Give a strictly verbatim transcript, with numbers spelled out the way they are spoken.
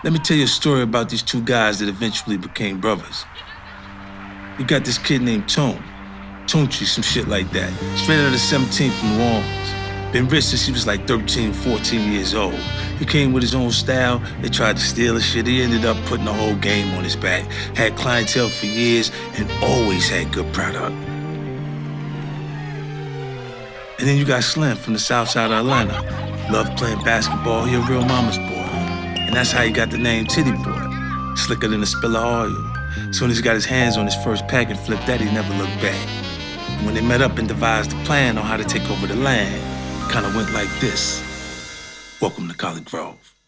Let me tell you a story about these two guys that eventually became brothers. You got this kid named Tone. Tunchi, some shit like that. Straight out of seventeenth from New Orleans. Been rich since he was like thirteen, fourteen years old. He came with his own style. They tried to steal his shit. He ended up putting the whole game on his back. Had clientele for years and always had good product. And then you got Slim from the south side of Atlanta. Loved playing basketball. He a real mama's boy. And that's how he got the name Titty Boy. Slicker than a spill of oil. Soon as he got his hands on his first pack and flipped that, he never looked back. And when they met up and devised a plan on how to take over the land, it kind of went like this. Welcome to College Grove.